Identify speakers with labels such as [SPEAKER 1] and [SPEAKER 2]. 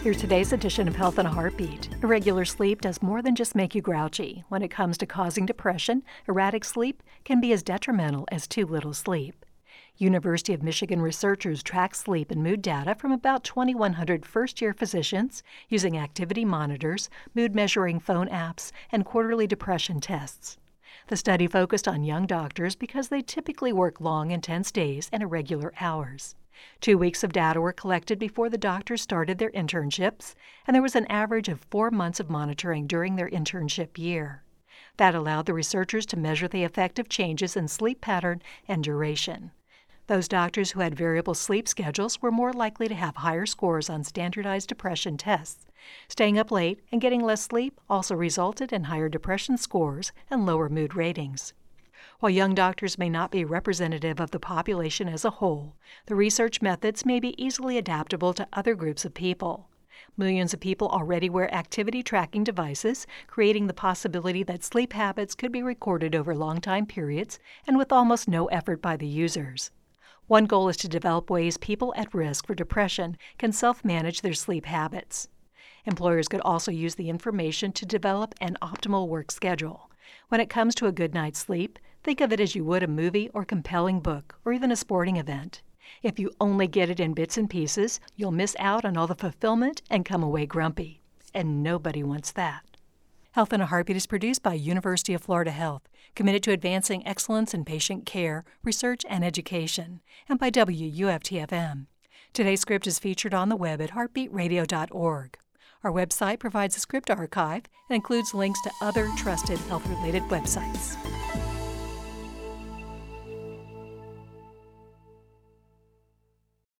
[SPEAKER 1] Here's today's edition of Health in a Heartbeat. Irregular sleep does more than just make you grouchy. When it comes to causing depression, erratic sleep can be as detrimental as too little sleep. University of Michigan researchers tracked sleep and mood data from about 2,100 first-year physicians using activity monitors, mood-measuring phone apps, and quarterly depression tests. The study focused on young doctors because they typically work long, intense days and irregular hours. 2 weeks of data were collected before the doctors started their internships, and there was an average of 4 months of monitoring during their internship year. That allowed the researchers to measure the effect of changes in sleep pattern and duration. Those doctors who had variable sleep schedules were more likely to have higher scores on standardized depression tests. Staying up late and getting less sleep also resulted in higher depression scores and lower mood ratings. While young doctors may not be representative of the population as a whole, the research methods may be easily adaptable to other groups of people. Millions of people already wear activity tracking devices, creating the possibility that sleep habits could be recorded over long time periods and with almost no effort by the users. One goal is to develop ways people at risk for depression can self-manage their sleep habits. Employers could also use the information to develop an optimal work schedule. When it comes to a good night's sleep, think of it as you would a movie or compelling book or even a sporting event. If you only get it in bits and pieces, you'll miss out on all the fulfillment and come away grumpy. And nobody wants that. Health in a Heartbeat is produced by University of Florida Health, committed to advancing excellence in patient care, research, and education, and by WUFT-FM. Today's script is featured on the web at heartbeatradio.org. Our website provides a script archive and includes links to other trusted health-related websites.